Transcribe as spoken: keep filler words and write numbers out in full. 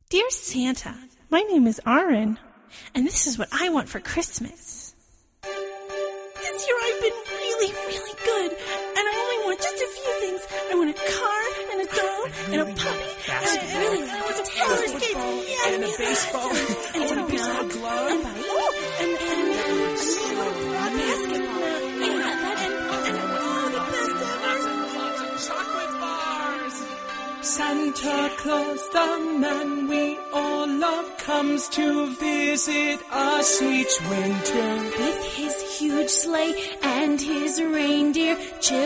Dear Santa, my name is Aaron, and this is what I want for Christmas. This year I've been really, really good, and I only want just a few things. I want a car, and a doll, and a puppy, and I really I want some roller skates, yeah, and a baseball, and I want a baseball glove, and and and and a basketball, yeah, that and and all the best ever. lots of chocolate bars. Santa Claus, the man we all love, comes to visit us each winter. With his huge sleigh and his reindeer,